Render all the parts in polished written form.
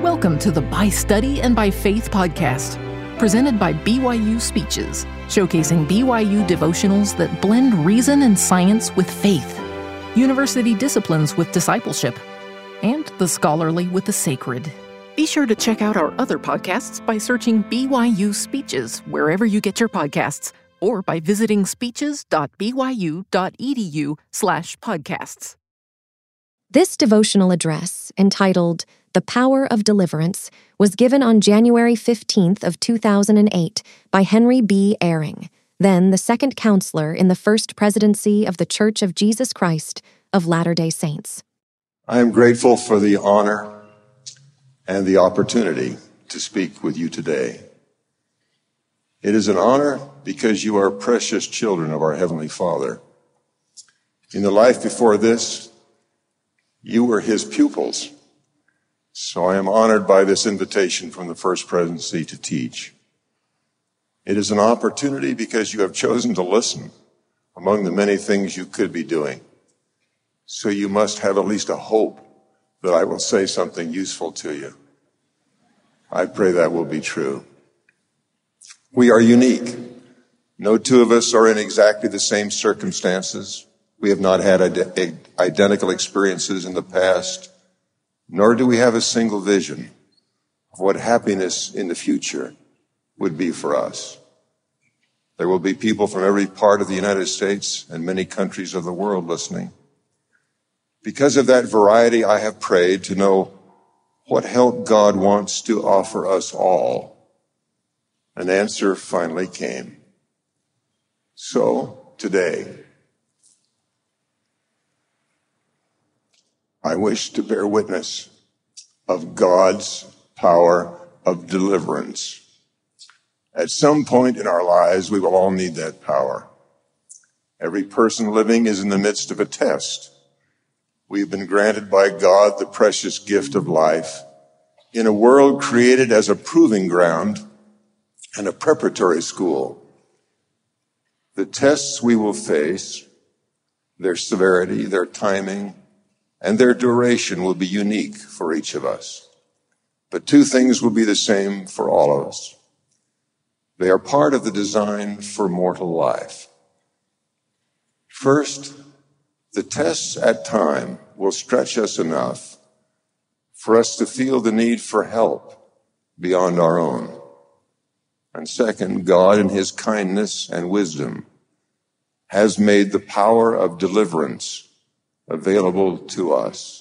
Welcome to the By Study and by Faith podcast, presented by BYU Speeches, showcasing BYU devotionals that blend reason and science with faith, university disciplines with discipleship, and the scholarly with the sacred. Be sure to check out our other podcasts by searching BYU Speeches wherever you get your podcasts, or by visiting speeches.byu.edu/podcasts. This devotional address, entitled The Power of Deliverance, was given on January 15th of 2008 by Henry B. Eyring, then the second counselor in the First Presidency of the Church of Jesus Christ of Latter-day Saints. I am grateful for the honor and the opportunity to speak with you today. It is an honor because you are precious children of our Heavenly Father. In the life before this, you were His pupils. So I am honored by this invitation from the First Presidency to teach. It is an opportunity because you have chosen to listen among the many things you could be doing. So you must have at least a hope that I will say something useful to you. I pray that will be true. We are unique. No two of us are in exactly the same circumstances. We have not had identical experiences in the past, nor do we have a single vision of what happiness in the future would be for us. There will be people from every part of the United States and many countries of the world listening. Because of that variety, I have prayed to know what help God wants to offer us all. An answer finally came. So, today, I wish to bear witness of God's power of deliverance. At some point in our lives, we will all need that power. Every person living is in the midst of a test. We've been granted by God the precious gift of life in a world created as a proving ground and a preparatory school. The tests we will face, their severity, their timing, and their duration will be unique for each of us. But two things will be the same for all of us. They are part of the design for mortal life. First, the tests at time will stretch us enough for us to feel the need for help beyond our own. And second, God in His kindness and wisdom has made the power of deliverance available to us.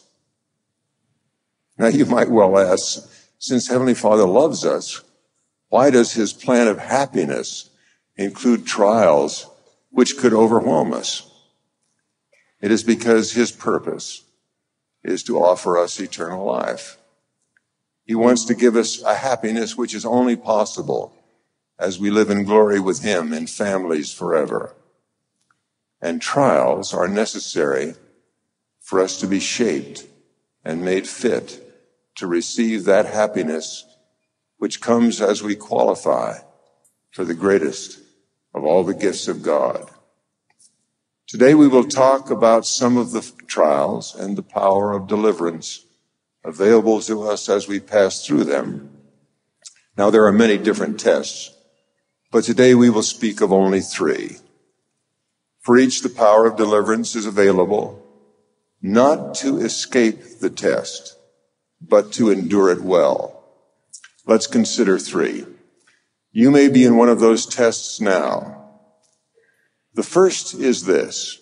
Now you might well ask, since Heavenly Father loves us, why does His plan of happiness include trials which could overwhelm us? It is because His purpose is to offer us eternal life. He wants to give us a happiness which is only possible as we live in glory with Him in families forever. And trials are necessary for us to be shaped and made fit to receive that happiness which comes as we qualify for the greatest of all the gifts of God. Today we will talk about some of the trials and the power of deliverance available to us as we pass through them. Now there are many different tests, but today we will speak of only three. For each, the power of deliverance is available, not to escape the test, but to endure it well. Let's consider three. You may be in one of those tests now. The first is this.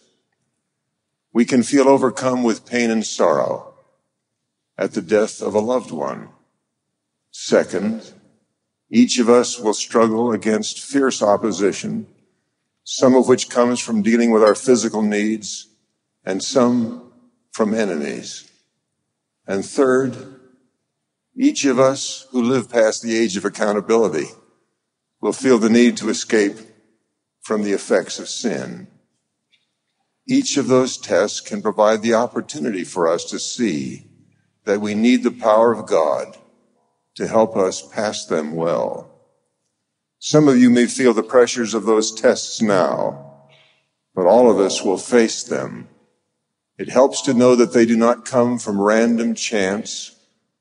We can feel overcome with pain and sorrow at the death of a loved one. Second, each of us will struggle against fierce opposition, some of which comes from dealing with our physical needs and some from enemies. And third, each of us who live past the age of accountability will feel the need to escape from the effects of sin. Each of those tests can provide the opportunity for us to see that we need the power of God to help us pass them well. Some of you may feel the pressures of those tests now, but all of us will face them. It helps to know that they do not come from random chance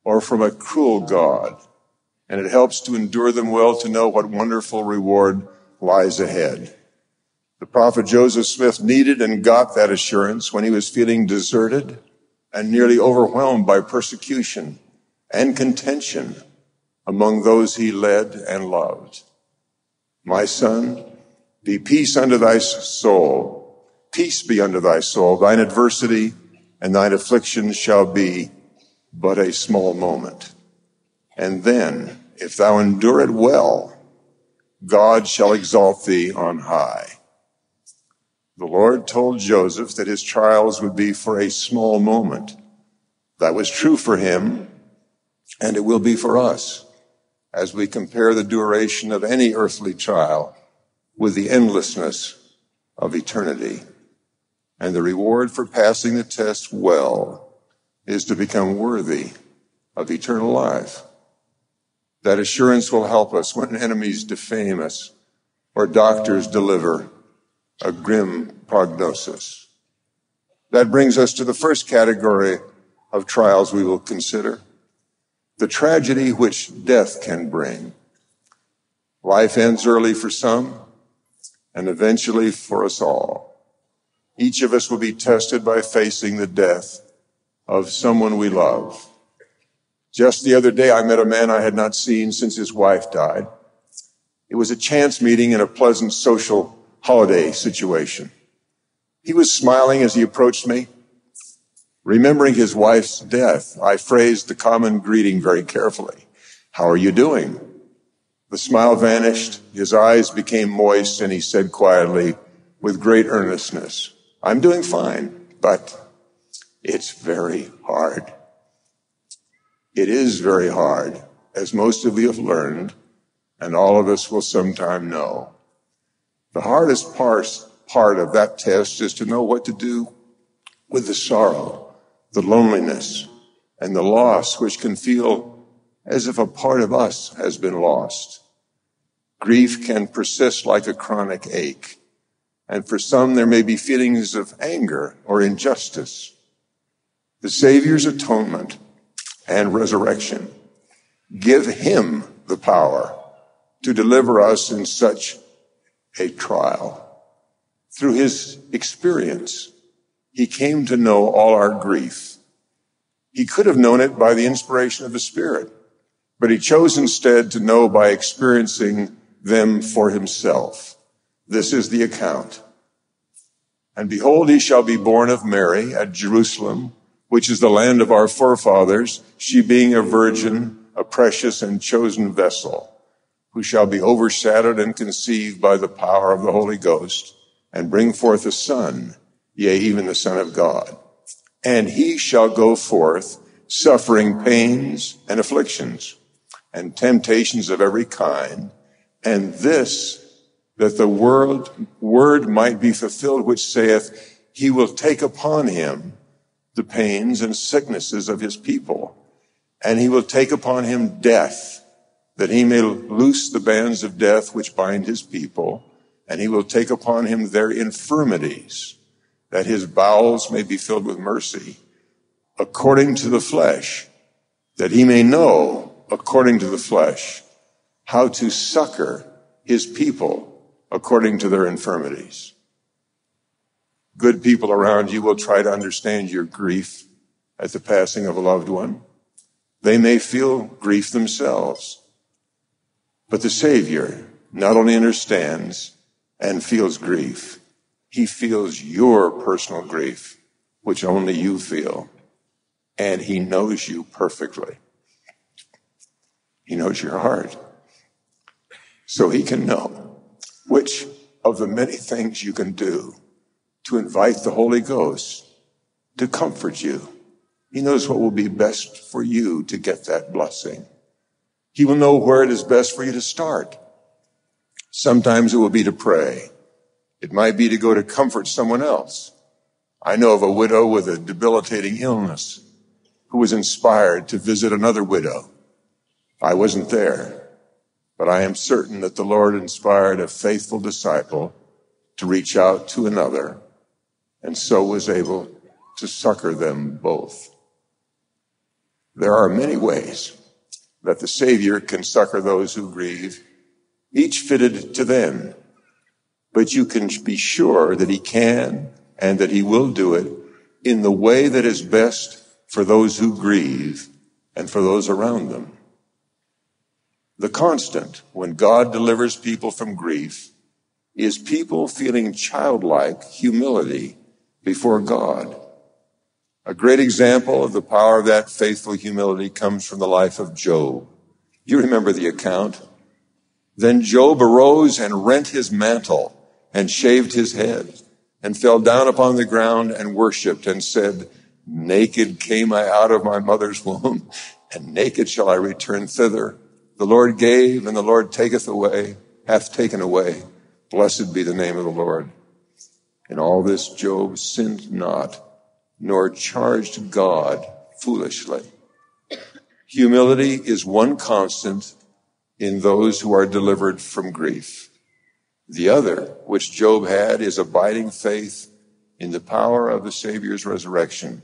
or from a cruel God, and it helps to endure them well to know what wonderful reward lies ahead. The prophet Joseph Smith needed and got that assurance when he was feeling deserted and nearly overwhelmed by persecution and contention among those he led and loved. My son, be peace unto thy soul. Peace be unto thy soul. Thine adversity and thine affliction shall be but a small moment. And then, if thou endure it well, God shall exalt thee on high. The Lord told Joseph that his trials would be for a small moment. That was true for him, and it will be for us as we compare the duration of any earthly trial with the endlessness of eternity. And the reward for passing the test well is to become worthy of eternal life. That assurance will help us when enemies defame us or doctors deliver a grim prognosis. That brings us to the first category of trials we will consider, the tragedy which death can bring. Life ends early for some, and eventually for us all. Each of us will be tested by facing the death of someone we love. Just the other day, I met a man I had not seen since his wife died. It was a chance meeting in a pleasant social holiday situation. He was smiling as he approached me. Remembering his wife's death, I phrased the common greeting very carefully. How are you doing? The smile vanished, his eyes became moist, and he said quietly, with great earnestness, I'm doing fine, but it's very hard. It is very hard, as most of you have learned, and all of us will sometime know. The hardest part of that test is to know what to do with the sorrow, the loneliness, and the loss which can feel as if a part of us has been lost. Grief can persist like a chronic ache, and for some there may be feelings of anger or injustice. The Savior's atonement and resurrection give him the power to deliver us in such a trial. Through his experience, he came to know all our grief. He could have known it by the inspiration of the Spirit, but he chose instead to know by experiencing them for himself. This is the account. And behold, he shall be born of Mary at Jerusalem, which is the land of our forefathers, she being a virgin, a precious and chosen vessel, who shall be overshadowed and conceived by the power of the Holy Ghost, and bring forth a son, yea, even the Son of God. And he shall go forth, suffering pains and afflictions, and temptations of every kind, and this, that the word might be fulfilled, which saith, he will take upon him the pains and sicknesses of his people, and he will take upon him death, that he may loose the bands of death which bind his people, and he will take upon him their infirmities, that his bowels may be filled with mercy, according to the flesh, that he may know, according to the flesh, how to succor his people according to their infirmities. Good people around you will try to understand your grief at the passing of a loved one. They may feel grief themselves. But the Savior not only understands and feels grief, he feels your personal grief, which only you feel. And he knows you perfectly. He knows your heart. So he can know which of the many things you can do to invite the Holy Ghost to comfort you. He knows what will be best for you to get that blessing. He will know where it is best for you to start. Sometimes it will be to pray. It might be to go to comfort someone else. I know of a widow with a debilitating illness who was inspired to visit another widow. I wasn't there, but I am certain that the Lord inspired a faithful disciple to reach out to another, and so was able to succor them both. There are many ways that the Savior can succor those who grieve, each fitted to them. But you can be sure that he can and that he will do it in the way that is best for those who grieve and for those around them. The constant when God delivers people from grief is people feeling childlike humility before God. A great example of the power of that faithful humility comes from the life of Job. You remember the account. Then Job arose and rent his mantle and shaved his head and fell down upon the ground and worshipped and said, naked came I out of my mother's womb, and naked shall I return thither. The Lord gave, and the Lord hath taken away. Blessed be the name of the Lord. In all this Job sinned not, nor charged God foolishly. Humility is one constant in those who are delivered from grief. The other, which Job had, is abiding faith in the power of the Savior's resurrection.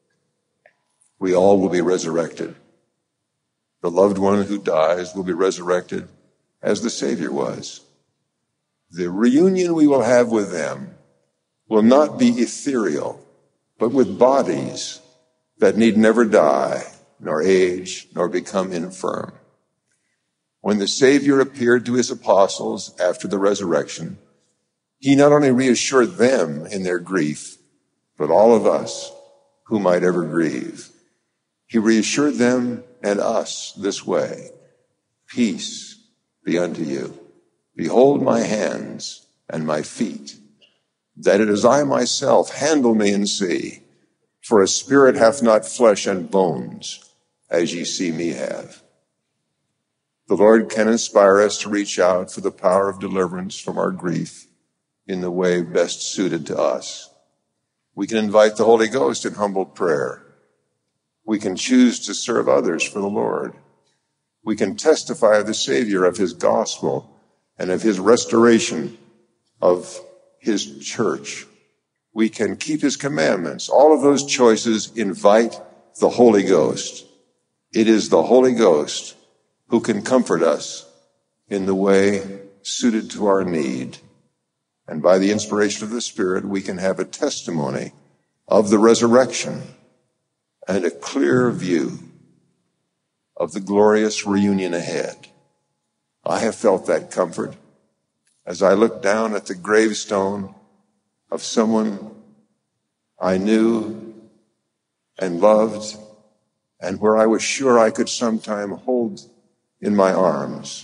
We all will be resurrected. The loved one who dies will be resurrected as the Savior was. The reunion we will have with them will not be ethereal, but with bodies that need never die, nor age, nor become infirm. When the Savior appeared to his apostles after the resurrection, he not only reassured them in their grief, but all of us who might ever grieve. He reassured them and us this way: peace be unto you. Behold my hands and my feet, that it is I myself. Handle me and see, for a spirit hath not flesh and bones, as ye see me have. The Lord can inspire us to reach out for the power of deliverance from our grief in the way best suited to us. We can invite the Holy Ghost in humble prayer. We can choose to serve others for the Lord. We can testify of the Savior, of his gospel, and of his restoration of his church. We can keep his commandments. All of those choices invite the Holy Ghost. It is the Holy Ghost who can comfort us in the way suited to our need. And by the inspiration of the Spirit, we can have a testimony of the resurrection and a clear view of the glorious reunion ahead. I have felt that comfort as I look down at the gravestone of someone I knew and loved, and where I was sure I could sometime hold in my arms.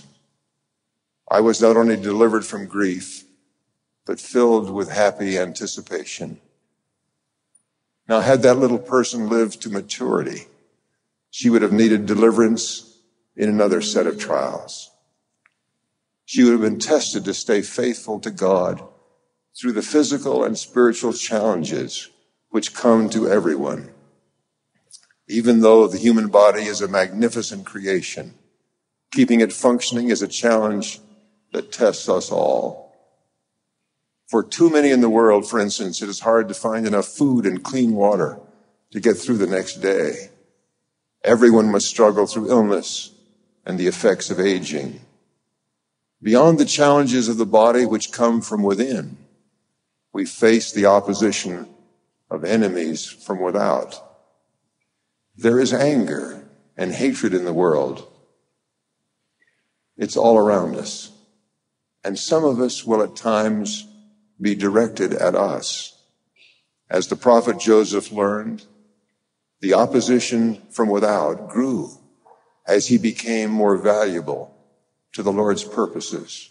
I was not only delivered from grief, but filled with happy anticipation. Now, had that little person lived to maturity, she would have needed deliverance in another set of trials. She would have been tested to stay faithful to God through the physical and spiritual challenges which come to everyone. Even though the human body is a magnificent creation, keeping it functioning is a challenge that tests us all. For too many in the world, for instance, it is hard to find enough food and clean water to get through the next day. Everyone must struggle through illness and the effects of aging. Beyond the challenges of the body which come from within, we face the opposition of enemies from without. There is anger and hatred in the world. It's all around us. And some of us will at times be directed at us. As the prophet Joseph learned, the opposition from without grew as he became more valuable to the Lord's purposes.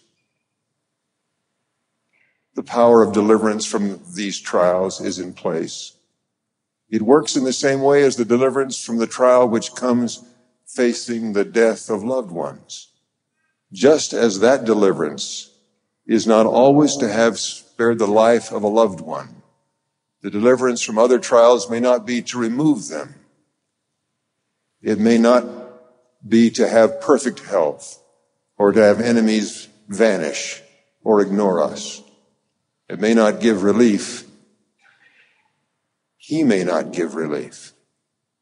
The power of deliverance from these trials is in place. It works in the same way as the deliverance from the trial which comes facing the death of loved ones. Just as that deliverance is not always to have spared the life of a loved one, the deliverance from other trials may not be to remove them. It may not be to have perfect health or to have enemies vanish or ignore us. It may not give relief. He may not give relief,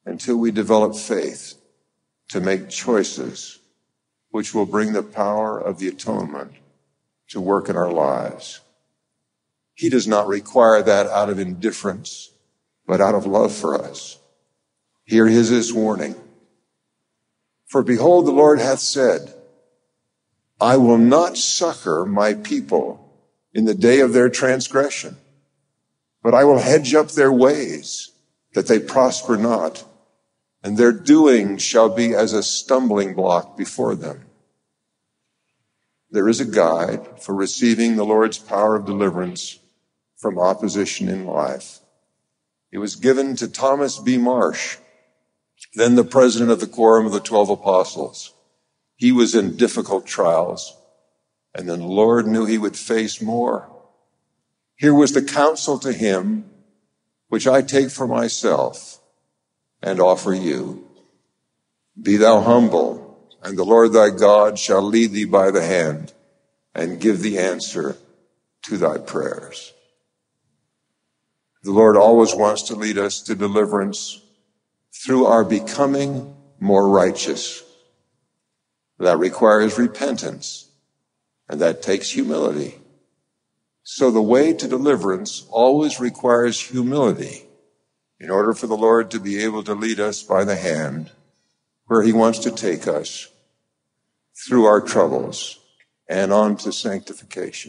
until we develop faith to make choices which will bring the power of the atonement to work in our lives. He does not require that out of indifference, but out of love for us. Here is his warning. For behold, the Lord hath said, I will not succor my people in the day of their transgression, but I will hedge up their ways, that they prosper not, and their doing shall be as a stumbling block before them. There is a guide for receiving the Lord's power of deliverance from opposition in life. It was given to Thomas B. Marsh, then the president of the Quorum of the 12 Apostles. He was in difficult trials, and then the Lord knew he would face more. Here was the counsel to him, which I take for myself and offer you. Be thou humble, and the Lord thy God shall lead thee by the hand and give thee answer to thy prayers. The Lord always wants to lead us to deliverance through our becoming more righteous. That requires repentance, and that takes humility. So the way to deliverance always requires humility in order for the Lord to be able to lead us by the hand where he wants to take us through our troubles and on to sanctification.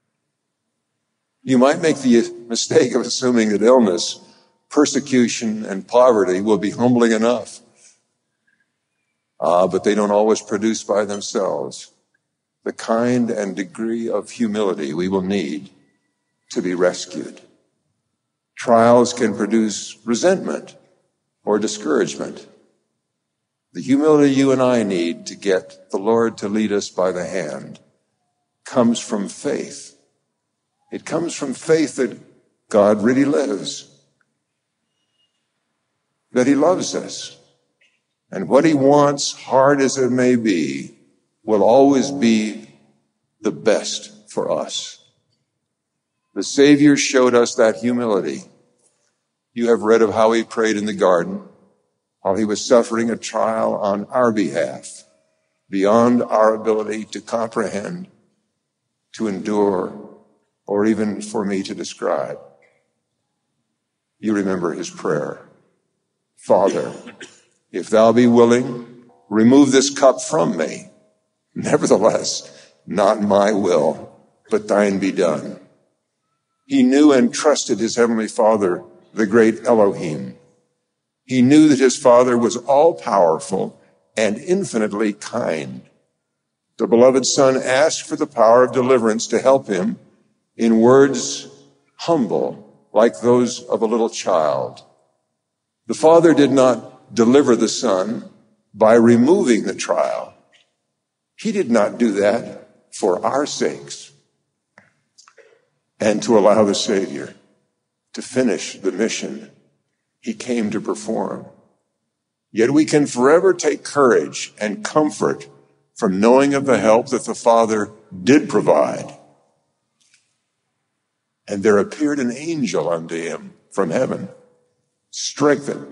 You might make the mistake of assuming that illness, persecution, and poverty will be humbling enough. But they don't always produce by themselves the kind and degree of humility we will need to be rescued. Trials can produce resentment or discouragement. The humility you and I need to get the Lord to lead us by the hand comes from faith. It comes from faith that God really lives, that he loves us, and what he wants, hard as it may be, will always be the best for us. The Savior showed us that humility. You have read of how he prayed in the garden, while he was suffering a trial on our behalf, beyond our ability to comprehend, to endure, or even for me to describe. You remember his prayer. Father, if thou be willing, remove this cup from me. Nevertheless, not my will, but thine be done. He knew and trusted his heavenly Father, the great Elohim. He knew that his Father was all-powerful and infinitely kind. The beloved Son asked for the power of deliverance to help him in words humble, like those of a little child. The Father did not deliver the Son by removing the trial. He did not do that for our sakes and to allow the Savior to finish the mission he came to perform. Yet we can forever take courage and comfort from knowing of the help that the Father did provide. And there appeared an angel unto him from heaven, strengthening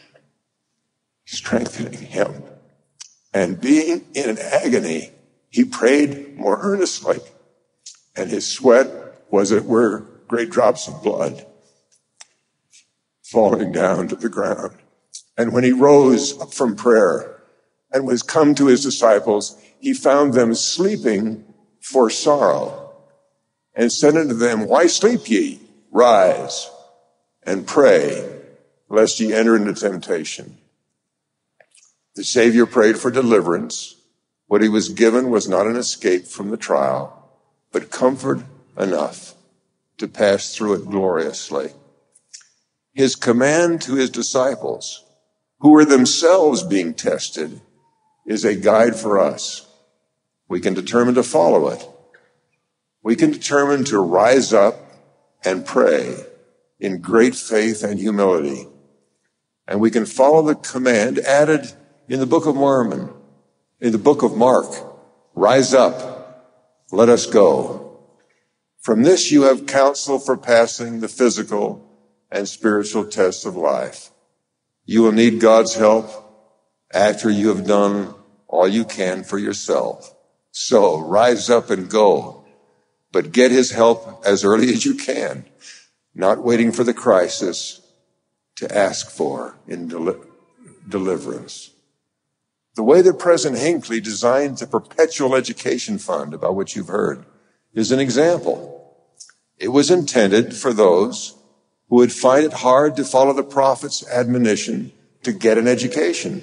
him. And being in an agony, he prayed more earnestly, and his sweat was as it were great drops of blood falling down to the ground. And when he rose up from prayer and was come to his disciples, he found them sleeping for sorrow, and said unto them, Why sleep ye? Rise and pray, lest ye enter into temptation. The Savior prayed for deliverance. What he was given was not an escape from the trial, but comfort enough to pass through it gloriously. His command to his disciples, who were themselves being tested, is a guide for us. We can determine to follow it. We can determine to rise up and pray in great faith and humility. And we can follow the command added in the book of Mormon, in the book of Mark, rise up, let us go. From this you have counsel for passing the physical and spiritual tests of life. You will need God's help after you have done all you can for yourself. So rise up and go, but get his help as early as you can, not waiting for the crisis to ask for in deliverance. The way that President Hinckley designed the Perpetual Education Fund, about which you've heard, is an example. It was intended for those who would find it hard to follow the prophet's admonition to get an education.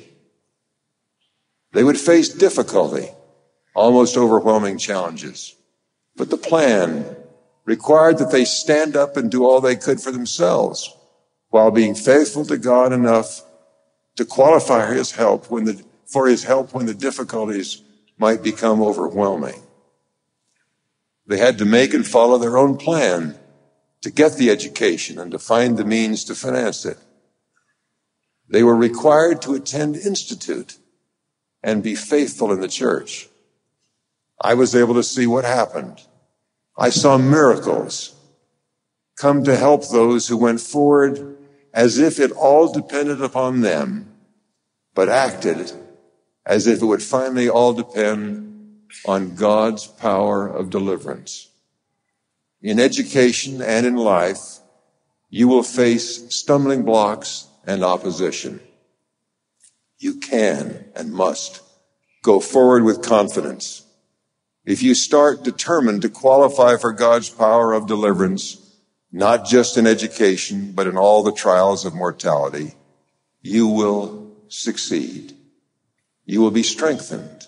They would face difficulty, almost overwhelming challenges. But the plan required that they stand up and do all they could for themselves, while being faithful to God enough to qualify for his help when the difficulties might become overwhelming. They had to make and follow their own plan to get the education and to find the means to finance it. They were required to attend institute and be faithful in the church. I was able to see what happened. I saw miracles come to help those who went forward as if it all depended upon them, but acted as if it would finally all depend on God's power of deliverance. In education and in life, you will face stumbling blocks and opposition. You can and must go forward with confidence. If you start determined to qualify for God's power of deliverance, not just in education, but in all the trials of mortality, you will succeed. You will be strengthened.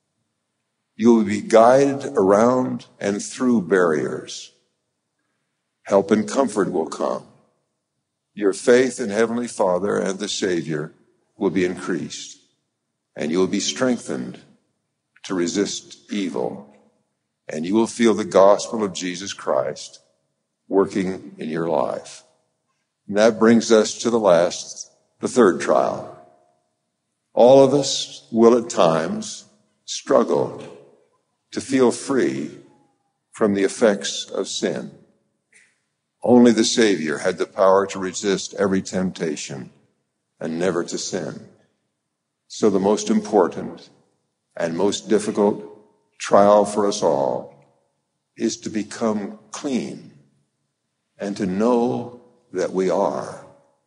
You will be guided around and through barriers. Help and comfort will come. Your faith in Heavenly Father and the Savior will be increased, and you will be strengthened to resist evil, and you will feel the gospel of Jesus Christ working in your life. And that brings us to the third trial. All of us will at times struggle to feel free from the effects of sin. Only the Savior had the power to resist every temptation and never to sin. So the most important and most difficult trial for us all is to become clean and to know that we are.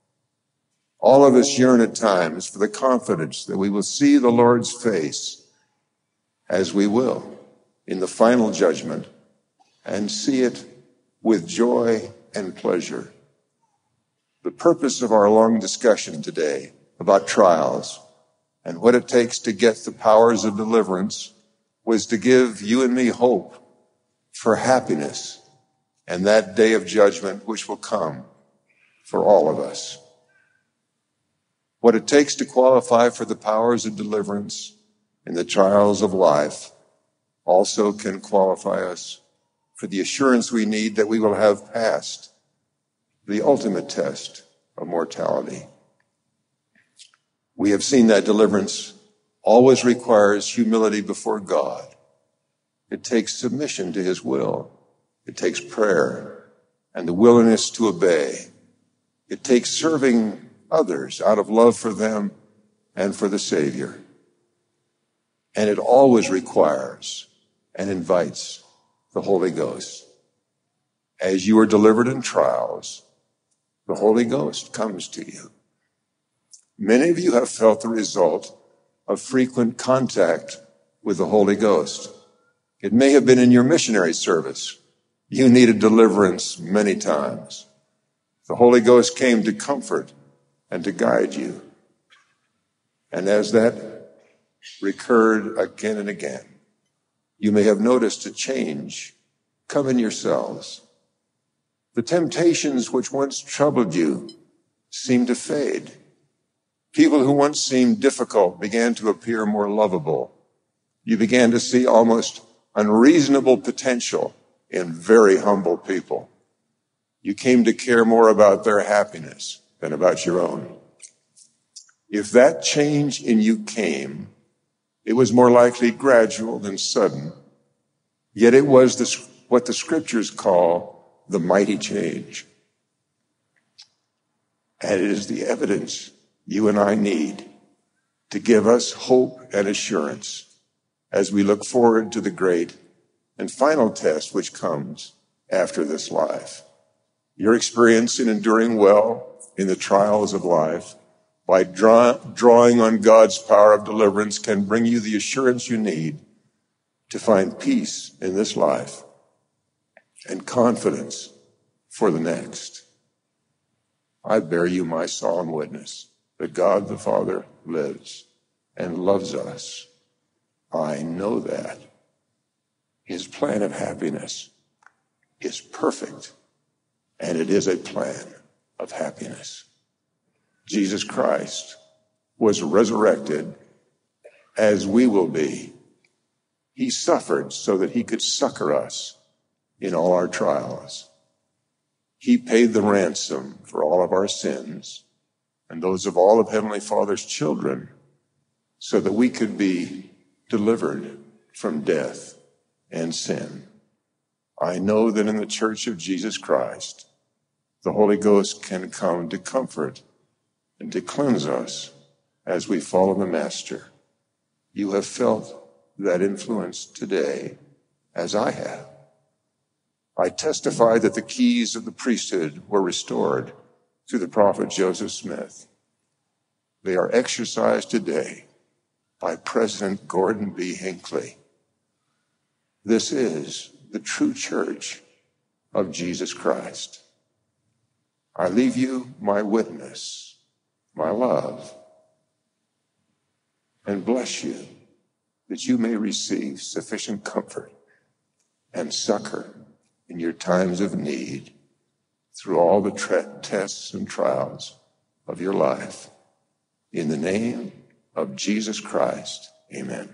All of us yearn at times for the confidence that we will see the Lord's face, as we will in the final judgment, and see it with joy and pleasure. The purpose of our long discussion today about trials and what it takes to get the powers of deliverance was to give you and me hope for happiness and that day of judgment which will come for all of us. What it takes to qualify for the powers of deliverance in the trials of life also can qualify us for the assurance we need that we will have passed the ultimate test of mortality. We have seen that deliverance always requires humility before God. It takes submission to his will. It takes prayer and the willingness to obey. It takes serving others out of love for them and for the Savior. And it always requires and invites the Holy Ghost. As you are delivered in trials, the Holy Ghost comes to you. Many of you have felt the result of frequent contact with the Holy Ghost. It may have been in your missionary service. You needed deliverance many times. The Holy Ghost came to comfort and to guide you. And as that recurred again and again, you may have noticed a change come in yourselves. The temptations which once troubled you seemed to fade. People who once seemed difficult began to appear more lovable. You began to see almost unreasonable potential in very humble people. You came to care more about their happiness than about your own. If that change in you came, it was more likely gradual than sudden, yet it was what the scriptures call the mighty change. And it is the evidence you and I need to give us hope and assurance as we look forward to the great and final test which comes after this life. Your experience in enduring well in the trials of life by drawing on God's power of deliverance can bring you the assurance you need to find peace in this life and confidence for the next. I bear you my solemn witness that God the Father lives and loves us. I know that his plan of happiness is perfect, and it is a plan of happiness. Jesus Christ was resurrected as we will be. He suffered so that he could succor us in all our trials. He paid the ransom for all of our sins and those of all of Heavenly Father's children so that we could be delivered from death and sin. I know that in the Church of Jesus Christ, the Holy Ghost can come to comfort and to cleanse us as we follow the Master. You have felt that influence today, as I have. I testify that the keys of the priesthood were restored through the prophet Joseph Smith. They are exercised today by President Gordon B. Hinckley. This is the true church of Jesus Christ. I leave you my witness, my love, and bless you that you may receive sufficient comfort and succor in your times of need through all the tests and trials of your life. In the name of Jesus Christ, amen.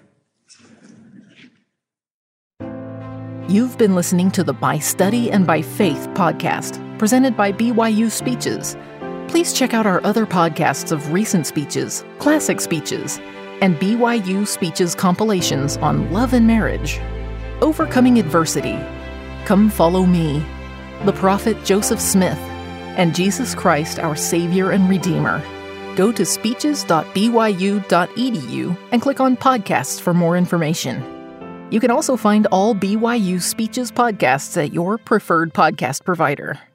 You've been listening to the By Study and by Faith podcast, presented by BYU Speeches. Please check out our other podcasts of recent speeches, classic speeches, and BYU Speeches compilations on love and marriage, overcoming adversity, Come Follow Me, the prophet Joseph Smith, and Jesus Christ, our Savior and Redeemer. Go to speeches.byu.edu and click on podcasts for more information. You can also find all BYU Speeches podcasts at your preferred podcast provider.